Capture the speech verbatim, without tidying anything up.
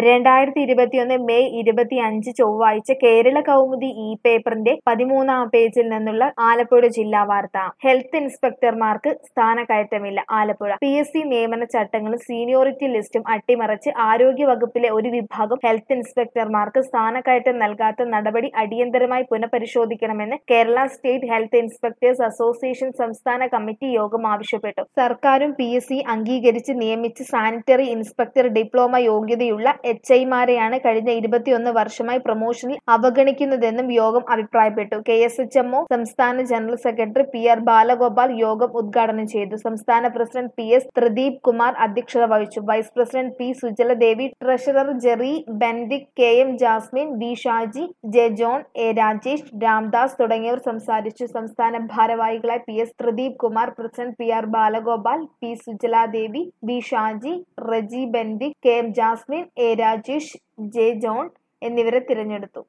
രണ്ടായിരത്തി ഇരുപത്തിയൊന്ന് മെയ് ഇരുപത്തിയഞ്ച് ചൊവ്വാഴ്ച കേരള കൗമുദി ഇ പേപ്പറിന്റെ പതിമൂന്നാം പേജിൽ നിന്നുള്ള ആലപ്പുഴ ജില്ലാ വാർത്ത. ഹെൽത്ത് ഇൻസ്പെക്ടർമാർക്ക് സ്ഥാനക്കയറ്റമില്ല. ആലപ്പുഴ പി എസ് സി നിയമന ചട്ടങ്ങളും സീനിയോറിറ്റി ലിസ്റ്റും അട്ടിമറിച്ച് ആരോഗ്യ വകുപ്പിലെ ഒരു വിഭാഗം ഹെൽത്ത് ഇൻസ്പെക്ടർമാർക്ക് സ്ഥാനക്കയറ്റം നൽകാത്ത നടപടി അടിയന്തരമായി പുനഃപരിശോധിക്കണമെന്ന് Kerala state health inspectors association സംസ്ഥാന കമ്മിറ്റി യോഗം ആവശ്യപ്പെട്ടു. സർക്കാരും പി എസ് സി അംഗീകരിച്ച് നിയമിച്ച സാനിറ്ററി ഇൻസ്പെക്ടർ ഡിപ്ലോമ യോഗ്യതയുള്ള എച്ച് ഐമാരെയാണ് കഴിഞ്ഞ ഇരുപത്തിയൊന്ന് വർഷമായി പ്രൊമോഷനിൽ അവഗണിക്കുന്നതെന്നും യോഗം അഭിപ്രായപ്പെട്ടു. K S H M O സംസ്ഥാന general secretary P R Balagopal യോഗം ഉദ്ഘാടനം ചെയ്തു. സംസ്ഥാന president P S Thrideep Kumar അധ്യക്ഷത വഹിച്ചു. Vice president P Sujaladevi, treasurer Jerry Bendick, K M Jasmine, B Shaji, J John, A Rajesh, Ramdas തുടങ്ങിയവർ സംസാരിച്ചു. സംസ്ഥാന ഭാരവാഹികളായി P S Thrideep Kumar, president P R Balagopal, P Sujaladevi, B Shaji, Reji Bendick, K M Jasmine, A Rajesh, J John എന്നിവരെ തിരഞ്ഞെടുത്തു.